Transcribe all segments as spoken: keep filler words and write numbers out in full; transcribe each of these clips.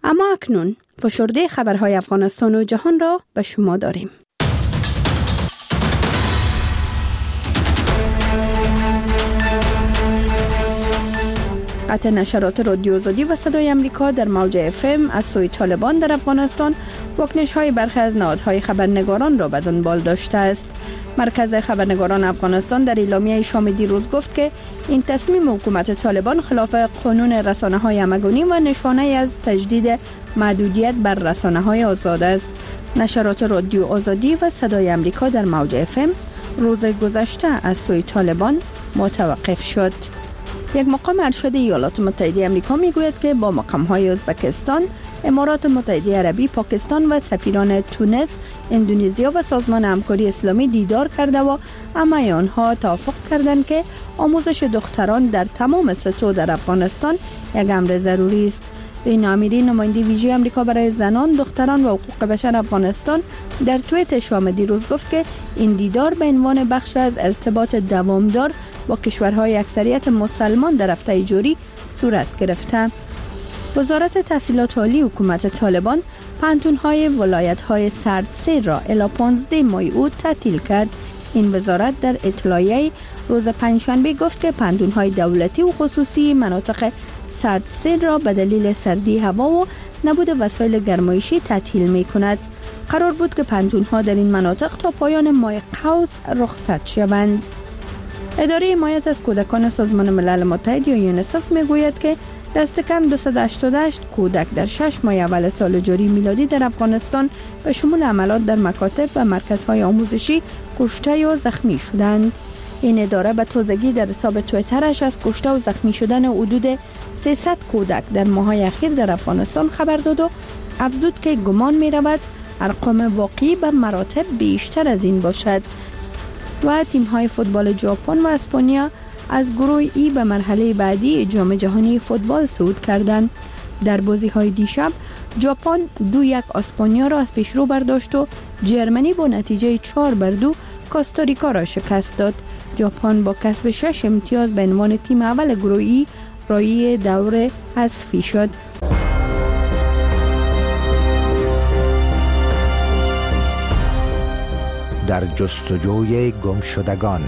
اما اکنون فشرده خبرهای افغانستان و جهان را به شما داریم. قطع نشرات رادیو آزادی و صدای امریکا در موج اف ام از سوی طالبان در افغانستان واکنش‌های برخی از نهادهای خبرنگاران را به دنبال داشته است. مرکز خبرنگاران افغانستان در اعلامیه شام دیروز گفت که این تصمیم حکومت طالبان خلاف قانون رسانه‌های همگانی و نشانه از تجدید محدودیت بر رسانه‌های آزاد است. نشرات رادیو آزادی و صدای امریکا در موج اف ام روز گذشته از سوی طالبان متوقف شد. یک مقام ارشد ایالات متحده آمریکا میگوید که با مقام‌های ازبکستان، امارات متحده عربی، پاکستان و سفیران تونس، اندونزیا و سازمان همکاری اسلامی دیدار کرده و همه آنها توافق کردند که آموزش دختران در تمام سطوح در افغانستان یک امر ضروری است. رینا امیری، نماینده ویژه آمریکا برای زنان، دختران و حقوق بشر افغانستان، در توییت شام دیروز گفت که این دیدار به عنوان بخش از ارتباط دوامدار با کشورهای اکثریت مسلمان در هفته جاری صورت گرفته. وزارت تحصیلات عالی حکومت طالبان پانتون‌های ولایت‌های سردسیر را الی پانزده ماه او تعطیل کرد. این وزارت در اطلاعیه روز پنجشنبه گفت که پانتون‌های دولتی و خصوصی مناطق سردسیر را به دلیل سردی هوا و نبود وسایل گرمایشی تعطیل می‌کند. قرار بود که پانتون‌ها در این مناطق تا پایان ماه قوس رخصت شوند. اداره حمایت از کودکان سازمان ملل متحد یا یونیسف میگوید که دست کم دویست و هشتاد و هشت کودک در شش ماه اول سال جاری میلادی در افغانستان به شمول حملات در مکاتب و مرکزهای آموزشی کشته یا زخمی شدند. این اداره به تازگی در حساب توییترش از کشته و زخمی شدن حدود سیصد کودک در ماه‌های اخیر در افغانستان خبر داد و افزود که گمان می‌رود ارقام واقعی به مراتب بیشتر از این باشد. و تیم‌های فوتبال ژاپن و اسپانیا از گروه ای به مرحله بعدی جام جهانی فوتبال صعود کردند. در بازی‌های دیشب ژاپن دو یک اسپانیا را از پیشرو برداشت و جرمنی با نتیجه چهار بر دو کوستاریکا را شکست داد. ژاپن با کسب شش امتیاز به عنوان تیم اول گروه ای رای دور حذفی شد. در جستجوی گمشدگان.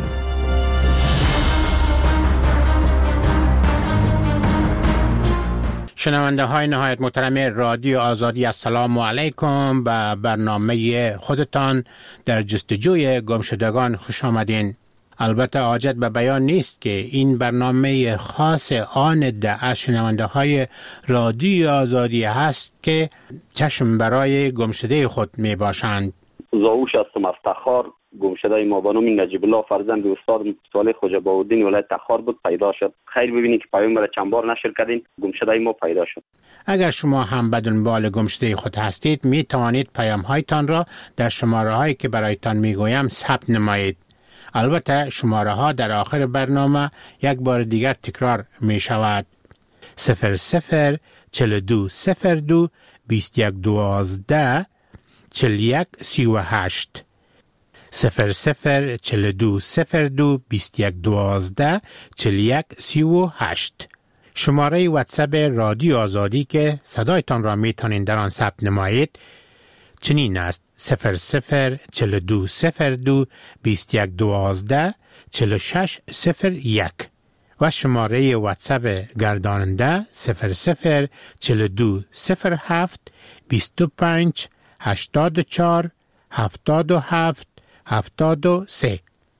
شنونده های نهایت محترم رادیو آزادی، السلام علیکم. به برنامه خودتان در جستجوی گمشدگان خوش آمدین. البته حاجت به بیان نیست که این برنامه خاص آن ده شنونده های رادیو آزادی هست که چشم برای گمشده خود می باشند. زاوش هستم از تخار. گمشده ما به نام نجیب الله فرزند استاد صالح خوجا باودین ولایت تخار بود پیدا شد. خیر ببینید که پیام را چند بار نشر کردین، گمشده ما پیدا شد. اگر شما هم به دنبال گمشده خود هستید می توانید پیام هایتان را در شماره هایی که برایتان می گویم ثبت نمایید. البته شماره ها در آخر برنامه یک بار دیگر تکرار می شود. صفر صفر چل دو صفر دو بیست یک دوازده چل یک سی و هشت صفر صفر چل دو صفر دو بیست یک دوازده چل یک سی و هشت. شماره واتساپ رادیو آزادی که صدایتان را میتونین در آن ثبت نمایید چنین است: صفر صفر چل دو صفر دو بیست یک دوازده چل شش صفر یک و شماره واتساپ گرداننده صفر صفر چل دو صفر هفت بیست و پنج هشتاد و چهار هفتاد و هفت هفتاد و سه.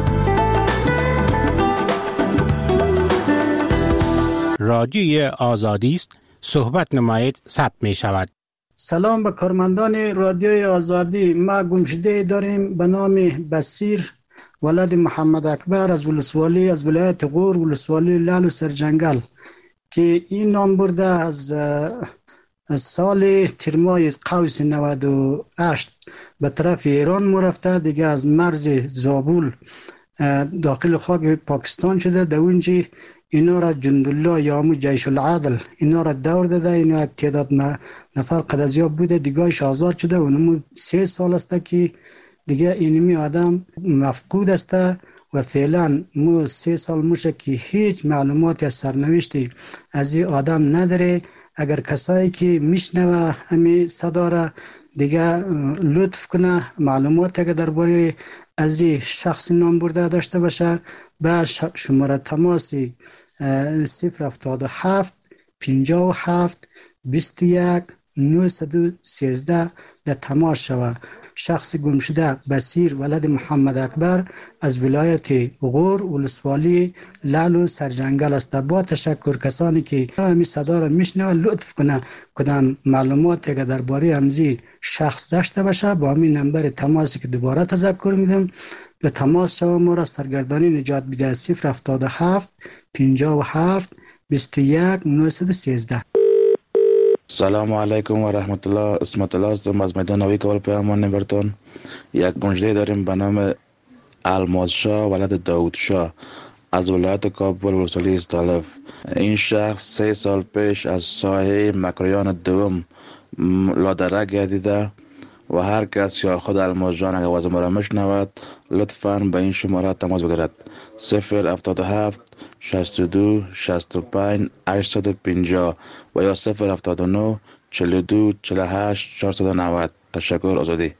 رادیوی آزادی است، صحبت نمایید، ثبت می شود. سلام به کارمندان رادیوی آزادی. ما گمشده داریم به نام بصیر ولد محمد اکبر از ولسوالی از ولایت غور ولسوالی لالو سرجنگل که این نام برده از سال تیرمای قوس نود و هشت به طرف ایران مرفته، دیگه از مرز زابل داخل خاک پاکستان شده. در اونجا اینا را جندالله یا همون جیش العدل اینا را دور داده. اینا یک تعداد نفر قدزیاب بوده، دیگهش آزاد شده و نمو سه سال است که دیگه اینمی آدم مفقود است و فعلا مو سه سال موشه که هیچ معلوماتی از سرنوشتی از این آدم نداره. اگر کسایی که میشنوه همین صدا را دیگه لطف کنه معلومات اگر درباره از این شخص نام برده داشته باشه به شماره تماسی صفر هفتاد و هفت پنجاه و هفت بیست و یک نهصد و سیزده در تماس شود. شخص گم شده بصیر ولد محمد اکبر از ولایت غور ولسوالی لعل و سرجنگل است. با تشکر کسانی که همین صدا را میشنوند لطف کنه کدام معلوماتی که درباره همزی شخص داشته باشه با همین نمبر تماسی که دوباره تذکر میدم به تماس شما ما را سرگردانی نجات بده صفر هفتاد و هفت پنجاه و هفت بیست و یک نهصد و سیزده. سلام علیکم و رحمت الله. اسمت الله هستم از میدان نوی کابل پیامان نبرتون. یک گنجده داریم به نام الماس شاه ولد داود شاه از ولایت کابل ولسوالی استالف. این شخص سه سال پیش از ساحه مکریان دوم لادره گردیده و هر کس یا خود الماس جان اگر وزن را مشنود لطفاً به این شماره تماس بگیرد صفر هفتاد و هفت شصت و دو شصت و پنج هشتصد و پنجاه و یا صفر هفتاد و نه چهل و دو چهل و هشت چهارصد و نود. تشکر. آزادی.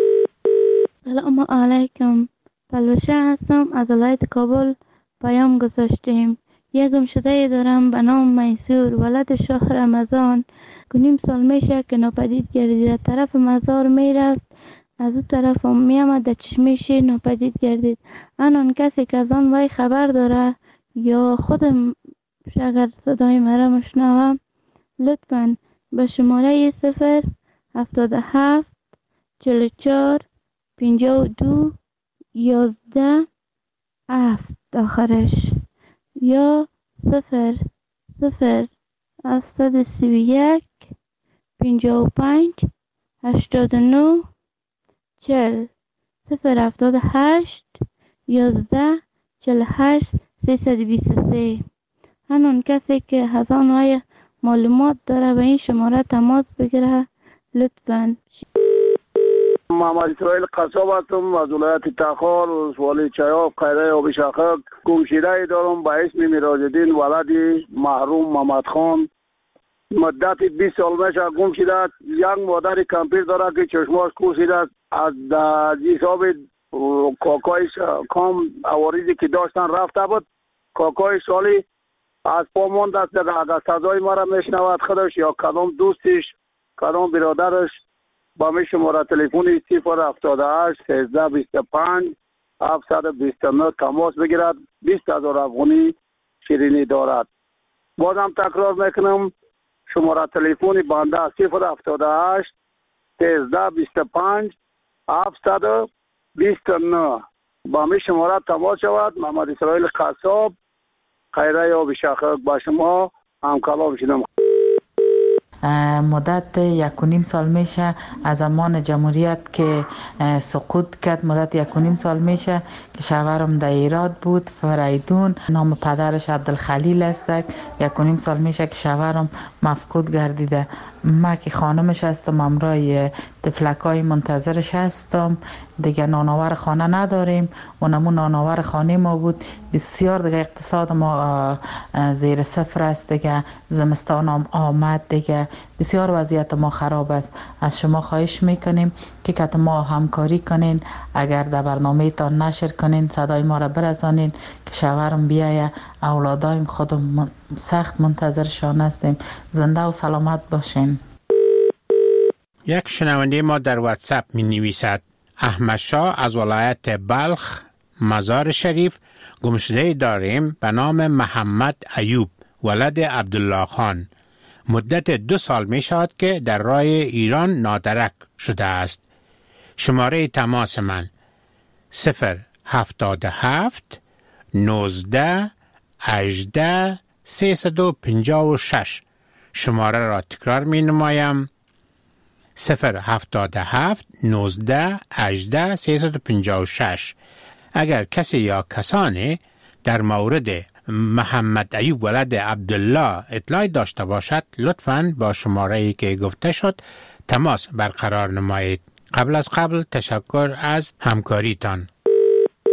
سلام علیکم. پلوشه هستم از ولایت کابل. پیام گذاشتیم. یک گمشده دارم به نام میسور ولد شاه رمضان. نیم سال میشه که ناپدید گردید. طرف مزار میرفت از اون طرف هم میامد در چشمه شیر ناپدید گردید. آن کسی که از آن وای خبر داره یا خودم اگر صدای مرا مشنوم لطفاً به شماره صفر هفتاد و هفت چهل و چهار پنجاه و دو یازده هفت آخرش یا صفر صفر هفتصد و سی و یک پنجاه و پنج هشتاد و نه چهل صفر هفتاد و هشت یازده چهل و هشت سیصد و بیست و سه. هنون کسی که از آن وای معلومات داره به این شماره تماس بگیره لطفاً. محمد اسرائیل قصاب هستم از ولایت تخار ولسوالی چایاب قیره آب شقق. گمشده دارم به اسم میراج‌الدین ولد محروم محمد خان. مدت بیست سال میشه گم شده. یک مادر کمپیر داره که چشماش کوسیده از حساب کاکایش کام عوارضی که داشتن رفته بود. کاکای سالی از پا مانده است. اگر صدای ما را میشنود خودش یا کدام دوستش کدام برادرش با می شماره تلفنی صفر هفتاد و هشت سیزده بیست و پنج هفتصد و بیست و نه تماس بگیرد. بیست هزار افغانی شیرینی دارد. بازم تکرار میکنم شماره تلفنی بنده صفر هفتاد و هشت سیزده بیست و پنج هفتصد و بیست و نه. با می شماره تماس شود. محمد اسرائیل قصاب خیره آب شقق با شما هم کلام شدم. مدت یک و نیم سال میشه از زمان جمهوریت که سقوط کرد. مدت یک و نیم سال میشه که شوهرم در ایراد بود فریدون. نام پدرش عبدالخلیل است. یک و نیم سال میشه که شوهرم مفقود گردیده. ما که خانمش هستم امرای تفلکای منتظرش هستم. دیگه نانآور خانه نداریم. اونمون نانآور خانه ما بود. بسیار دیگه اقتصاد ما زیر صفر است. دیگه زمستان هم آمد. دیگه بسیار وضعیت ما خراب است. از شما خواهش میکنیم که کت ما همکاری کنین. اگر در برنامه تان نشر کنین صدای ما را برسانین که شوهرم بیایه. اولادایم خودم سخت منتظرشان هستیم. زنده و سلامت باشین. یک شنونده ما در واتساپ می نویسد احمد شاه از ولایت بلخ مزار شریف گمشده داریم به نام محمد ایوب ولد عبدالله خان. مدت دو سال می شود که در راه ایران نادرک شده است. شماره تماس من صفر هفتاد و هفت نوزده هجده سیصد و پنجاه و شش. شماره را تکرار می نمایم صفر هفتاد و هفت نوزده هجده سیصد و پنجاه و شش. اگر کسی یا کسانی در مورد محمد ایوب ولد عبدالله اطلاعی داشته باشد لطفاً با شماره‌ای که گفته شد تماس برقرار نمایید. قبل از قبل تشکر از همکاریتان.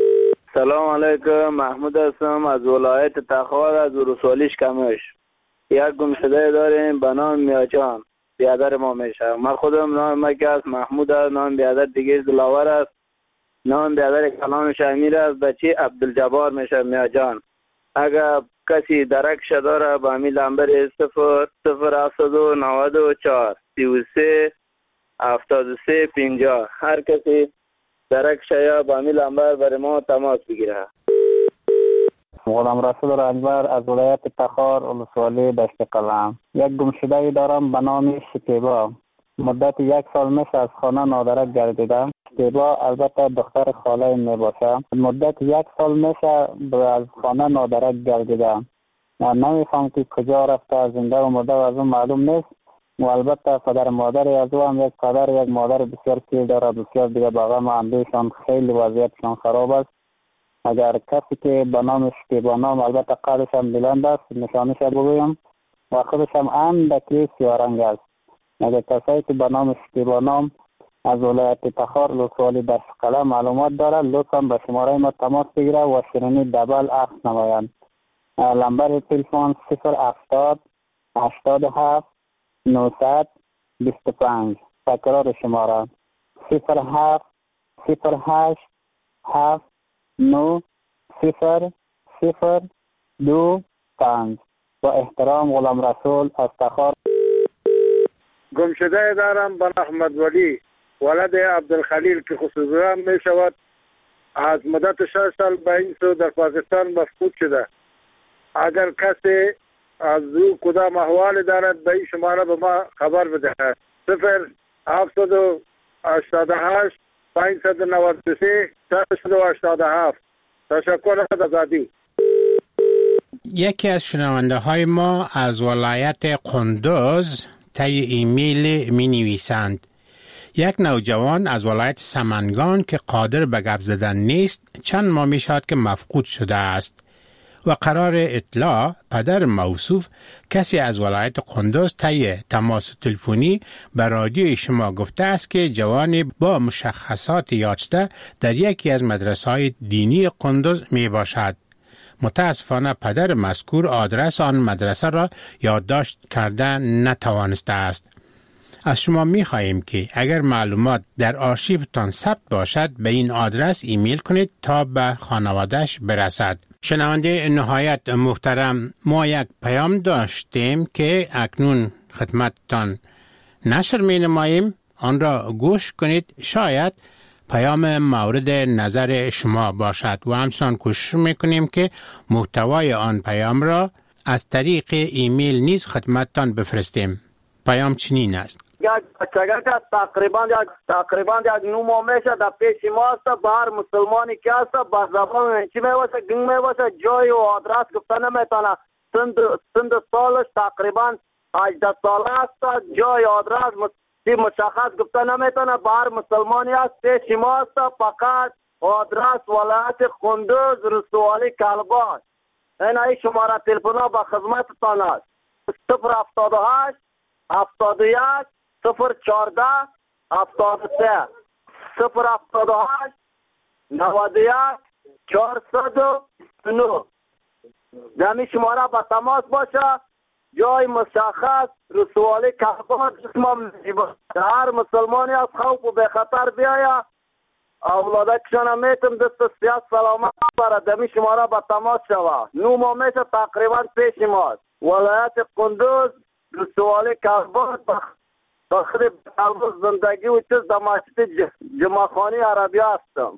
سلام علیکم. محمود هستم از ولایت تخار از ولسوالی کمش. یک گمشده داریم به نام میاجان، بیادر ما میشه. من خودم نام مکه است، محمود است. نام بیادر دیگه دلاور است. نام بیادر کلام امیر است. بچه عبدالجبار میشه میاجان. اگر کسی درکش داره به همین لمبر صفر صفر هفتاد و نود و چهار سی و سه هفتاد و سه پنجاه، هر کسی درکش یا به همین لمبر برای ما تماس بگیره. غلام رسول رنجبر از ولایت تخار ولسوالی دشت قلم. یک گمشده دارم به نام شکیبا. مدت یک سال میشه از خانه نادرک گردیدم. شکیبا البته دختر خاله می باشه. مدت یک سال میشه از خانه نادرک گردیدم. نمیفهم که کجا رفته، زنده و مرده و از اون معلوم نیست. و البته پدر مادر از او هم یک پدر یک مادر بسیار کیر داره، بسیار دیگه باقا ما اندیشان خیلی وضعیتشان خراب است. اگر کسی که به نام شکیبا نام، البته قدش هم بلند است، نشانش بگویم و خودش هم اندکی سیارنگ است. اگر کسی که به نام شکیبا نام از ولایت تخار ولسوالی دشت قلم معلومات داره، لطفا به شماره ما تماس بگیره و شیرینی دبل عکس نمایند. لمبر تلفن صفر هفتاد هشتاد و هفت نهصد و بیست و پنج. تکرار شماره صفر هفت صفر هشت هفت نو صفر صفر دو پنج. با احترام غلام رسول از تخار. گمشده دارم به احمد ولی ولد عبدالخلیل که خصوصا می شود. از مدت شش سال به این سو در پاکستان مفقود شده. اگر کسی از او کدام احوال دارد به این شماره به ما خبر بدهد. صفر هفتاد و هشتاد و هشت پانصد و نود و سه صد و هشتاد و هفت. تشکر از آزادی. یکی از شنونده های ما از ولایت قندوز طی ایمیل می نویسند: یک نوجوان از ولایت سمنگان که قادر به گپ زدن نیست چند ماه می شود که مفقود شده است و قرار اطلاع پدر موصوف کسی از ولایت قندوز طی تماس تلفنی به رادیوی شما گفته است که جوانی با مشخصات یافته در یکی از مدرسه‌های دینی قندوز می باشد. متاسفانه پدر مذکور آدرس آن مدرسه را یادداشت کرده نتوانسته است. از شما می خواهیم که اگر معلومات در آرشیوتان ثبت باشد به این آدرس ایمیل کنید تا به خانواده‌اش برسد. شنونده نهایت محترم، ما یک پیام داشتیم که اکنون خدمتتان نشر می نماییم. آن را گوش کنید، شاید پیام مورد نظر شما باشد و همچنان کوشش می کنیم که محتوای آن پیام را از طریق ایمیل نیز خدمتتان بفرستیم. پیام چنین است: یک بچگه که تقریبا یک تقریبا یک نو ماه میشه در پیش ما است. بر مسلمانی که است با زبان چی میواسه گنگ میواسه جای و آدرس گفته نمیتونه. سند سند سالش تقریبا هجده ساله است. جای آدرس مشخص گفته نمیتونه. بر مسلمانی است پیش ما است. فقط آدرس ولایت قندوز ولسوالی کلبات. این ای شماره تلفن ها به خدمتتان است: صفر هفتاد و هشت هفتاد و یک صفر چهارده هفتاد و سه صفر هفتاد و هشت نود و یک چهارصد و نه. دمی شماره به تماس باشه. جای مشخص رسوالی کلبات جسمم نجیبه. هر مسلمانی از خوف و به خطر بیاید اولاده کشانه میتم دست سیاست سلامت برای دمی شماره به تماس شوه. نو ما میشه تقریبا پیش ماست. ولایت قندوز رسوالی کلبات بخری کلبات زندگی و چیز در مسجد جمعخانی عربی هستم.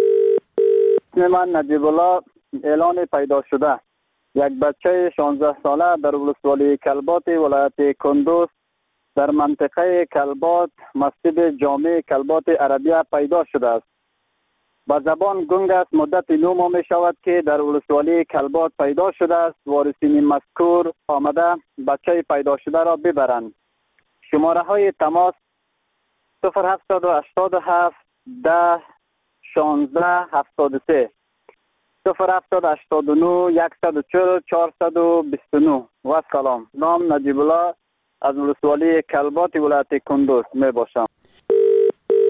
من نجیب الله اعلان پیدا شده. یک بچه شانزده ساله در ولسوالی کلبات ولایت قندوز در منطقه کلبات مسجد جامع کلبات عربیه پیدا شده است. با زبان گنگ است. مدت نو ماه می شود که در ولسوالی کلبات پیدا شده است. وارثین مذکور آمده بچه پیدا شده را ببرند. شماره های تماس صفر هفتاد و هشتاد و هفت ده شانزده هفتاد و سه صفر هفتاد هشتاد و نه یکصد و چهل چهارصد و بیست و نه. و سلام. نام نجیب الله از ولسوالی کلبات ولایت قندوز می باشم.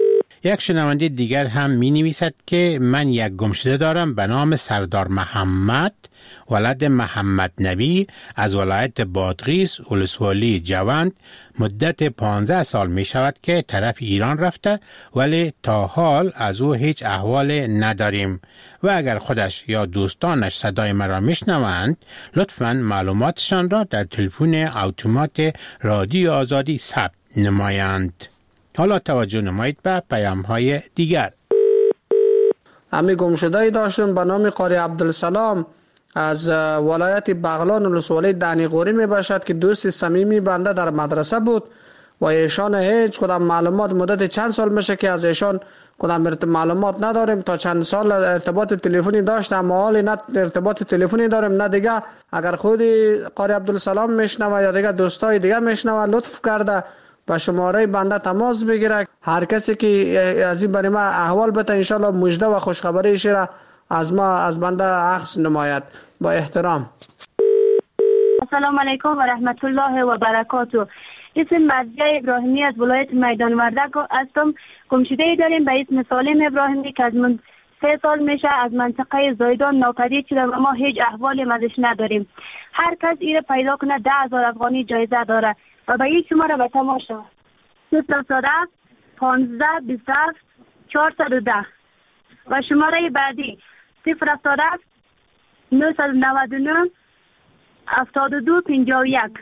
یک شنونده دیگر هم می نویسد که من یک گمشده دارم به نام سردار محمد ولد محمد نبی از ولایت بادغیس ولسوالی جوند. مدت پانزده سال می شود که طرف ایران رفته ولی تا حال از او هیچ احوال نداریم و اگر خودش یا دوستانش صدای مرا میشنوند لطفاً معلوماتشان را در تلفن اتومات رادیو آزادی ثبت نمایند. حالا توجه نمایید به پیام های دیگر. امی گمشده‌ای داشتم به نام قاری عبدالسلام از ولایت بغلان ولسوالی دنیقوری می باشد که دوست صمیمی بنده در مدرسه بود و ایشان هیچ کدام معلومات مدت چند سال میشه که از ایشان کدام معلومات نداریم. تا چند سال ارتباط تلفنی داشتم اما حالی نه ارتباط تلفنی داریم نه دیگه. اگر خودی قاری عبدالسلام میشنوه یا دیگه دوستای دیگه میشنوه لطف کرده با شماره بنده تماس بگیره. هر کسی که از این برای ما احوال بده ان شاء الله مژده و خوشخبری را از ما از بنده اخذ نماید. با احترام. السلام علیکم و رحمت الله و برکاته. اسم مرضیه ابراهیمی از ولایت میدان وردک هستم. گمشده‌ای داریم به اسم سالم ابراهیمی که از من سه سال میشه از منطقه زایدان ناپدید شده و ما هیچ احوالی ازش نداریم. هر کس ایره پیدا کنه ده هزار افغانی جایزه داره و به این شماره به تماشا صفر صد پانزده بیست و هفت چهارصد و ده و شماره بعدی صفر صد نهصد و نود و نه هفتاد و دو پنجاه و یک.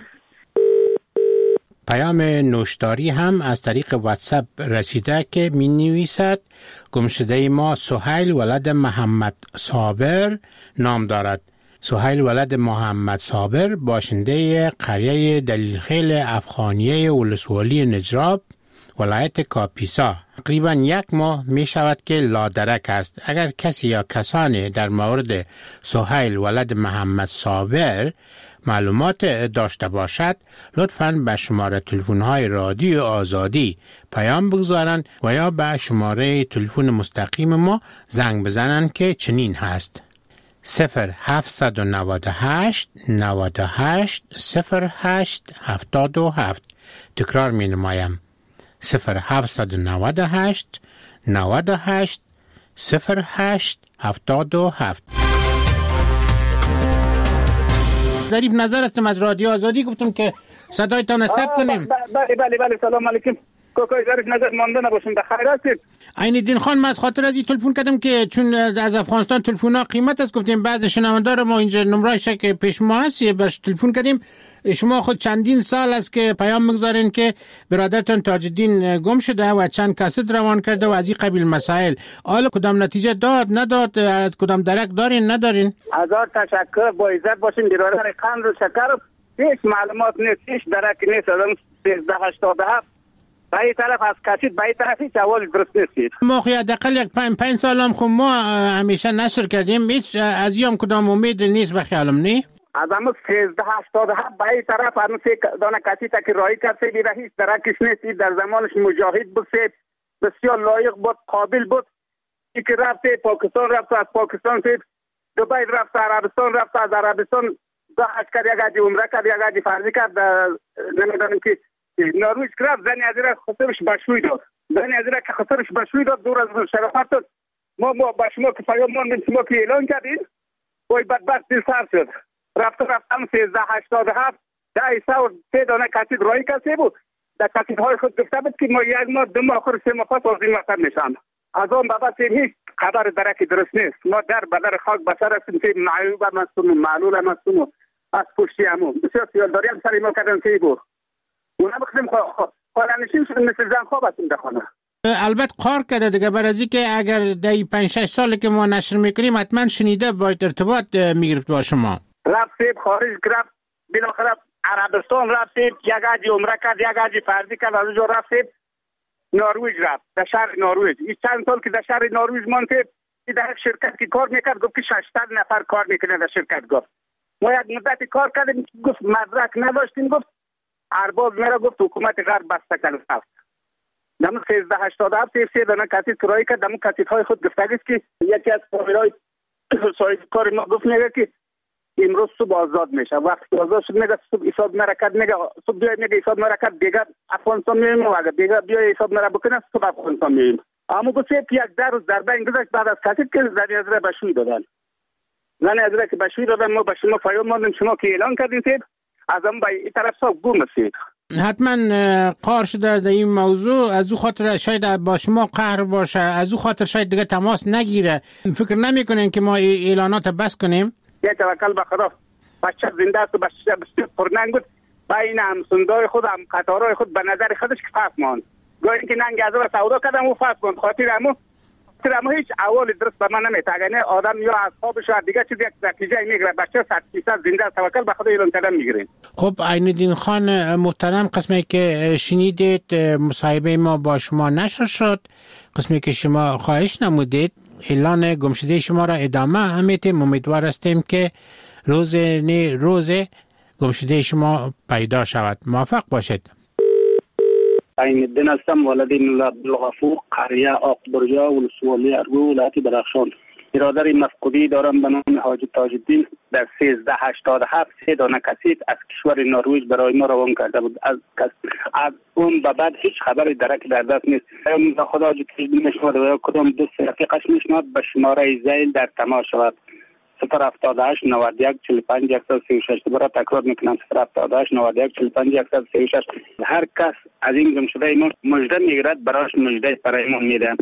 پیام نوشتاری هم از طریق واتساپ رسیده که می نویسد گمشده ما سهیل ولد محمد صابر نام دارد. سهیل ولد محمد صابر باشنده قریه دلیلخیل افغانیه ولسوالی نجراب ولایت کاپیسا تقریبا یک ماه می شود که لادرک است. اگر کسی یا کسانی در مورد سهیل ولد محمد صابر معلومات داشته باشد لطفاً به شماره تلفن‌های رادیو آزادی پیام بگذارند و یا به شماره تلفن مستقیم ما زنگ بزنند که چنین هست: صفر هفت نه هشت نه هشت صفر هشت هفتاد و هفت. تکرار می نمایم: صفر هفت نه هشت نه هشت صفر هشت هفتاد و هفت. ظریف نظر هستم از رادیو آزادی، گفتم که صدایتان ثبت کنیم. بله بله بله سلام علیکم. کوکای ظریف نظر مانده نباشین، بخیر هستید؟ عین الدین خان، من از خاطر از این تلفن کردم که چون از افغانستان تلفن‌ها قیمت است، گفتیم بعض شنوندار ما اینجا نمره‌اش که پیش ما هست باش تلفن کردیم. شما خود چندین سال است که پیام میگذارین که برادرتون تاج‌الدین گم شده و چند کاست روان کرده و از این قبیل مسائل. حالا کدام نتیجه داد نداد؟ از کدام درک دارین ندارین؟ هزار تشکر، با عزت باشین. برادر قند و شکر هیچ معلومات نیست، هیچ درک نیست. آدم سیزده هشتاد و هفت به این طرف از کشید به این طرف هیچ اول درست نیستید. ما خیلی حداقل یک پنج پنج سال هم خب ما همیشه نشر کردیم، هیچ از یام کدام امید نیست به خیالم نی. از همون سیزده هشتاد و هفت به این طرف همون سه دانه کسی تا که رایی کرد سه بیره هیچ درکش نیستید. در زمانش مجاهد بود، سه بسیار لایق بود، قابل بود. ای که رفت پاکستان رفت، از پاکستان سه دبی رفت، عربستان رفت، از عربستان دا حج کرد، یک حج عمره کرد، یک حج فرضی کرد. نمیدانم که نروژ رفت، زنی از این خسرش بشوی داد، زنی از این که خسرش بشوی داد، دور از شرافت داد. ما ما با شما که پیام ماندیم، شما که اعلان کردین وای بدبخت دل سر شد. رفت رفتم سیزده هشتاد و هفت ده ایسا و سه دانه کسید رایی کسی بود. در کسید های خود گفته بود که ما یک ماه دو ماه آخر سه ماه پس از این وطن میشم. از آن بابا سیم هیچ خبر درکی درست نیست. ما در بدر خاک بسر هستیم که معیوب هم هستیم و معلول هم هستیم و از پشتی همون بسیار سیالداری هم سری ما کردن که بود. اونا بخدیم خالنشین شدیم مثل زن خواب هستیم در خانه. البته قار کرده دیگه، برای که اگر دی پنج شش ساله که ما نشر میکنیم حتما شنیده باید ارتباط میگرفت با شما. رفت خارج رفت، بالاخره عربستان رفت، یک حج عمره کرد، یک حج فرضی کرد، از اونجا رفت نروژ رفت، در شهر نروژ. این چند سال که در شهر نروژ ماند، در شرکت که کار میکرد گفت که ششصد نفر کار میکنه در شرکت. گفت ما یک مدت کار کردیم، گفت مدرک نداشتیم، گفت ارباب میرا گفت حکومت غرب بسته کرد. رفت دم سیزده هشتاد و هفت سه دانه کسی کرایه کرد، دم کسی های خود گفتگی است که یکی از فامیلای صاحب کار ما گفت میگه که امروز صبح آزاد میشه. وقتی آزاد شد میگه صبح حساب نرکت، میگه صبح بیاید، میگه حساب نرکت دیگه افغانستان میایم و اگه دیگه بیاید حساب نرا بکنه صبح افغانستان میایم. اما گفت یک در روز ضربه این گذاشت بعد از کسی که زنی از را بشوی دادن زنی از را که بشوی دادن ما به شما پیام ماندیم شما که اعلان کردین سید از اون به این طرف سا گم هستید. حتما قهر شده در این موضوع، از او خاطر شاید با شما قهر باشه، از او خاطر شاید دیگه تماس نگیره. فکر نمیکنین که ما اعلانات بس کنیم؟ یه توکل به خدا، بچه زنده است و بچه بسیار پرننگ بود، بین همسندای خود هم قطارهای خود به نظر خودش که فرق ماند. گاهی که ننگ از را سودا کردم و فرق ماند. خاطر امو خاطر امو هیچ اول درست به من نمیتگنه. آدم یا اصحابش و دیگه چیز یک نتیجه میگیره. بچه صد فیصد زنده است، توکل به خدا اعلان کردن میگیرین. خب عین‌الدین خان محترم، قسمی که شنیدید مصاحبه ما با شما نشر شد، قسمی که شما خواهش نمودید اعلان گمشده شما را ادامه همیتیم. امیدوار هستیم که روز نه روز گمشده شما پیدا شود. موفق باشید. عین‌الدین هستم، والدین عبدالغفور، قریه آقبرجا، ولسوالی ارگو، ولایت بدخشان. برادر مفقودی دارم به نام حاجی تاج الدین در سیزده هشتاد و هفت سه دانه کسیت از کشور نروژ برای ما روان کرده بود. از از اون به بعد هیچ خبری درک در دست نیست. خدا حاجی تاج الدین نشود و کدام دوست رفیقش میشناد به شماره زیل در تماس شود. صفر هفتاد و هشت نود و یک چهل و پنج صد و سی و شش. دوباره تکرار میکنم، صفر هفتاد و هشت نود و یک چهل و پنج صد و سی و شش. هر کس از این گمشده ما مژده میگیرد برایش مژده برای ما میده.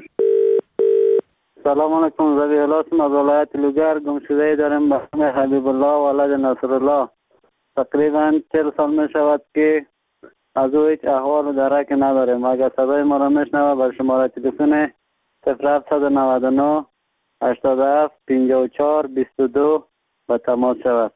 سلام علیکم. زبی الاسم از ولایت لوگر. گمشده داریم به نام حبیب الله ولد نصر الله. تقریبا چهل سال می شود که از او هیچ احوال و درک نداریم. اگر صدای ما را میشنوه بر شماره تلفن صفر هفت نود و نه هشتاد و هفت پنجاه و چهار بیست و دو به تماس شود.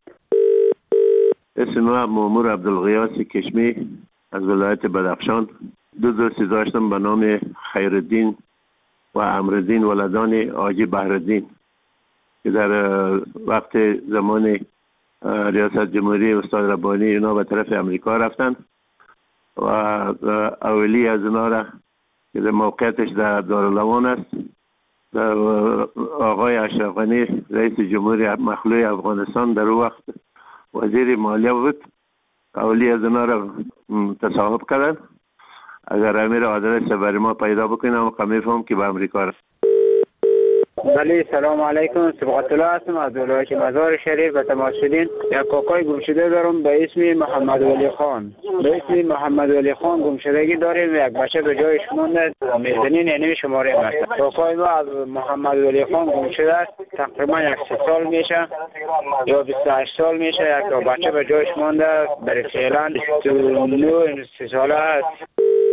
اسم ما مامور عبدالغیاس کشمی از ولایت بدخشان. دو دوستی داشتم به نام خیرالدین و امرالدین ولدان حاجی بهرالدین که در وقت زمان ریاست جمهوری استاد ربانی اینا به طرف امریکا رفتن و اولی از اینا را که موقعیتش در دارالمان است آقای اشرف غنی رئیس جمهوری مخلوع افغانستان در وقت وزیر مالیه بود. اولی از اینا را تصاحب کردن. اگر امیر آدرس برای ما پیدا بکنم و میفهم که به امریکا رفت. بله سلام علیکم. صبغت الله هستم از ولایت مزار شریف به تماس شدین. یک کاکای گمشده دارم به اسم محمد ولی خان. به اسم محمد ولی خان گمشدگی داریم. یک بچه به جایش مونده. میزنین یعنی شماره است. کاکای ما از محمد ولی خان گمشده است. تقریبا یک سه سال میشه یا بیست و هشت سال میشه. یک بچه به جایش مونده. برای فعلا بیست و نه سه ساله است.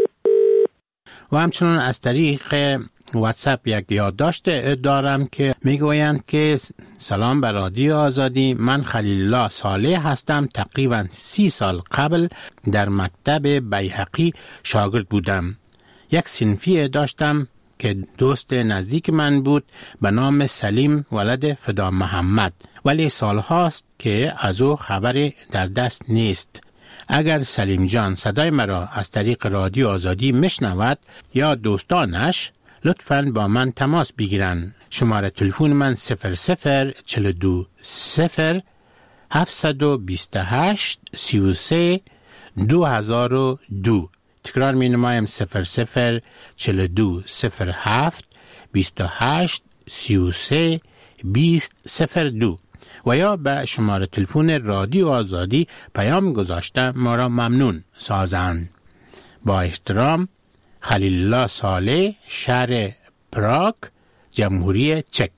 و همچنان از طریق واتساپ یک یادداشت دارم که میگویند که سلام بر رادیو آزادی، من خلیل الله صالح هستم. تقریبا سی سال قبل در مکتب بیهقی شاگرد بودم. یک صنفی داشتم که دوست نزدیک من بود به نام سلیم ولد فدا محمد، ولی سالهاست که از او خبری در دست نیست. اگر سلیم جان صدای مرا از طریق رادیو آزادی میشنود یا دوستانش، لطفاً با من تماس بگیرن. شماره تلفن من صفر صفر چهل و دو صفر هفتصد و بیست و هشت سی و سه دو هزار و دو. تکرار می نمایم صفر صفر چهل و دو صفر هفت بیست و هشت سی و سه بیست صفر دو و یا به شماره تلفن رادیو آزادی پیام گذاشته ما را ممنون سازند. با احترام، خلیل الله صالح، شهر پراگ، جمهوری چک.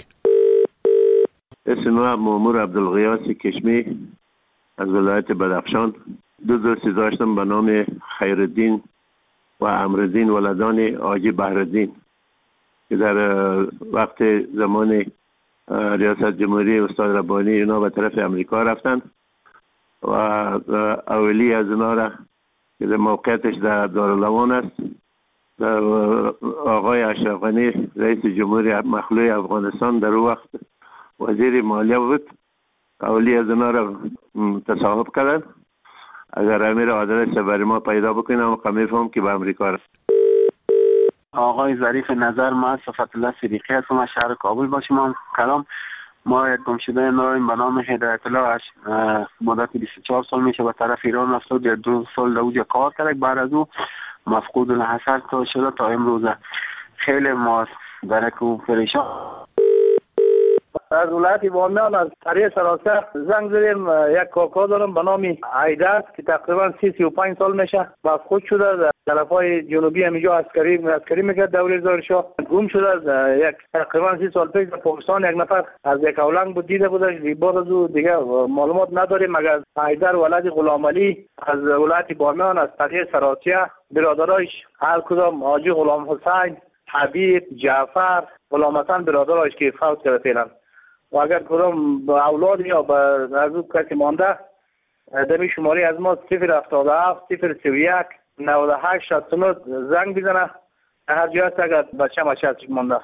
اسم ما مامور عبدالغیاس کشمی از ولایت بدخشان. دو دوستی داشتم به نام خیرالدین و امرالدین ولدان حاجی بهرالدین که در وقت زمان ریاست جمهوری استاد ربانی اینا به طرف امریکا رفتن و اولی از اینا را که موقعیتش در دارالمان است آقای اشرف غنی رئیس جمهوری مخلوع افغانستان در وقت وزیر مالیه بود. اولی از اینا را تصاحب کردن. اگر امیر آدرس برای ما پیدا بکنم و میفهم که به امریکا رفت. آقای ظریف نظر، ما صفت الله صدیقی هستم از شهر کابل با شما کلام. ما یک گمشده داریم به نام هدایت الله. مدت بیست و چهار سال میشه به طرف ایران رفته. در دو سال در اونجا کار کرد. بعد از او مفقود الحصر تا شده تا امروز. خیلی ما برکو پریشان. از ولایت بامیان از طریق سراسر زنگ زدیم. یک کاکا دارم به نام عیدر که تقریبا سی سی و پنج سال میشه و خود شده در طرفای جنوبی همینجا عسکری عسکری میکرد دوره زارشاه. گم شده یک تقریبا سی سال پیش در پاکستان یک نفر از یک اولنگ بود دیده بودش. بعد از او دیگه معلومات نداریم مگر عیدر ولد غلام علی از ولایت بامیان از طریق سراسر برادرایش هر کدام حاجی غلام حسین، حبیب، جعفر، غلام حسن برادرایش که فوت کردن و اگر کدام اولاد یا به نزدیک کسی مانده دمی شماری از ما صفر هفتاد و هفت صفر سی و یک نود و هشت شصت و نه زنگ بزنه. هر جای است اگر بچه مچه مانده.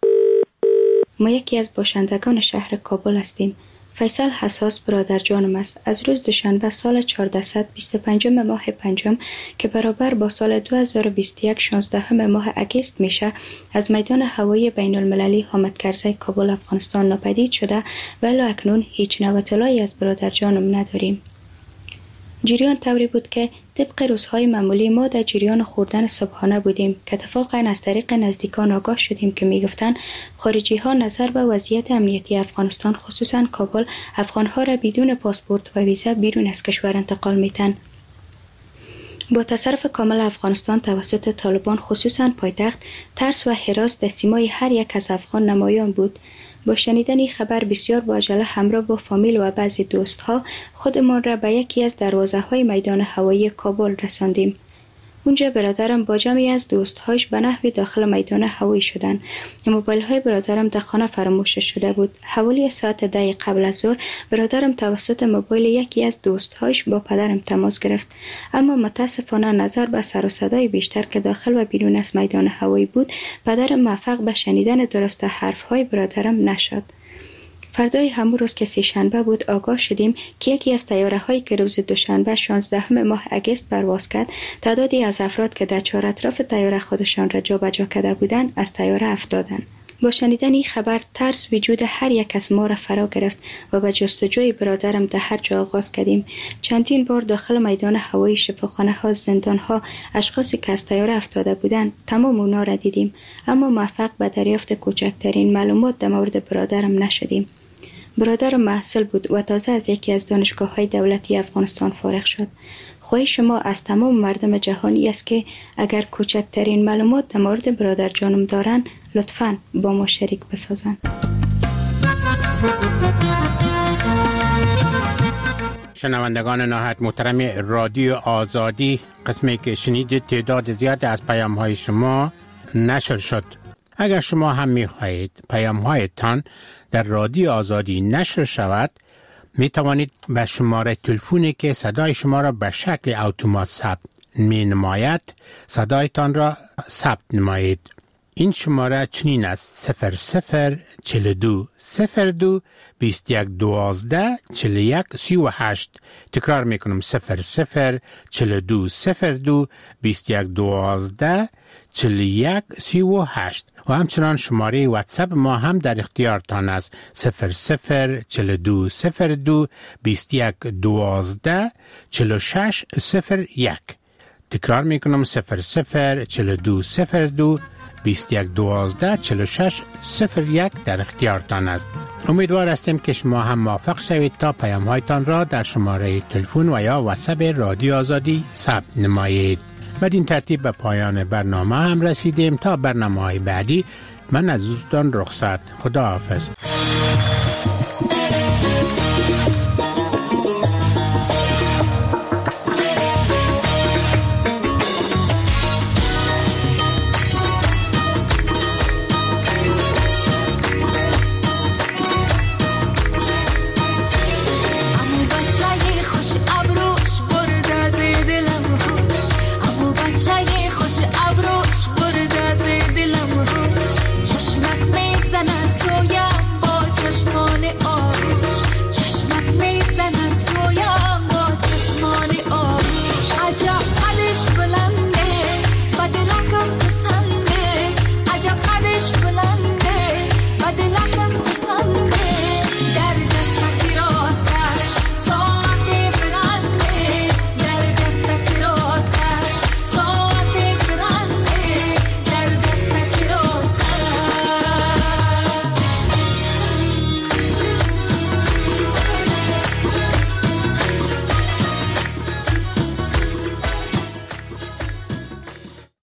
ما یکی از باشندگان شهر کابل هستیم. فیصل حساس برادر جانم است. از روز دوشنبه سال چهاردهصد و بیست و پنجم ماه پنجم که برابر با سال دو هزار و بیست و یک شانزدهم ماه اگست میشه از میدان هوایی بین المللی حامد کرزی کابل افغانستان ناپدید شده ولی اکنون هیچ نوع اطلاعی از برادر جانم نداریم. جریان طوری بود که طبق روزهای معمولی ما در جریان خوردن صبحانه بودیم که اتفاقا از طریق نزدیکان آگاه شدیم که میگفتند خارجی ها نظر به وضعیت امنیتی افغانستان خصوصا کابل افغانها را بدون پاسپورت و ویزا بیرون از کشور انتقال میتن. با تصرف کامل افغانستان توسط طالبان خصوصا پایتخت ترس و هراس در سیمای هر یک از افغان نمایان بود. با شنیدن این خبر بسیار با عجله همراه با فامیل و بعضی دوستها خودمان را به یکی از دروازه های میدان هوایی کابل رساندیم. اونجا برادرم با جمعی از دوستهاش به نحوی داخل میدان هوایی شدند. موبایل های برادرم در خانه فراموش شده بود. حوالی ساعت ده قبل از ظهر برادرم توسط موبایل یکی از دوستهاش با پدرم تماس گرفت، اما متاسفانه نظر به سر و صدای بیشتر که داخل و بیرون از میدان هوایی بود پدرم موفق به شنیدن درست حرف های برادرم نشد. فردای همون روز که سه شنبه بود آگاه شدیم که یکی از طیاره هایی که روز دوشنبه شانزدهم ماه اگست پرواز کرد تعدادی از افراد که در چهار اطراف طیاره خودشان را جابجا کرده بودند از طیاره افتادند. با شنیدن این خبر ترس وجود هر یک از ما را فرا گرفت و به جستجوی برادرم در هر جا آغاز کردیم. چندین بار داخل میدان هوایی، شفاخانه ها، زندان ها، اشخاصی که از طیاره افتاده بودند تمام اونا را دیدیم، اما موفق به دریافت کوچکترین معلومات در مورد برادرم نشدیم. برادرم محصل بود و تازه از یکی از دانشگاه های دولتی افغانستان فارغ شد. خواهش شما از تمام مردم جهانی است که اگر کوچکترین معلومات در مورد برادر جانم دارن لطفاً با ما شریک بسازن. شنوندگان نهایت محترم رادیو آزادی، قسمی که شنیدید تعداد زیاد از پیام های شما نشر شد. اگر شما هم می خواهید پیام هایتان در رادیو آزادی نشر شود، می توانید به شماره تلفنی که صدای شما را به شکل اتومات ثبت می نماید صدایتان را ثبت نمایید. این شماره چنین است: صفر صفر چهل و دو صفر دو بیست و یک دوازده چهل و یک سی و هشت. تکرار می کنم: صفر صفر چهل و دو صفر دو بیست و یک دوازده چهل و یک سی و هشت. و همچنان شماره واتساپ ما هم در اختیارتان است: صفر صفر چهل و دو صفر دو بیست و یک دوازده چهل و شش صفر یک. تکرار می کنم: صفر صفر چهل و دو صفر دو بیست و یک دوازده چهل و شش صفر یک در اختیارتان است. امیدوار هستیم که شما هم موفق شوید تا پیام هایتان را در شماره تلفن و یا واتساپ رادیو آزادی ثبت نمایید. بدین ترتیب به پایان برنامه هم رسیدیم. تا برنامه های بعدی من از دوستان رخصت. خدا حافظ.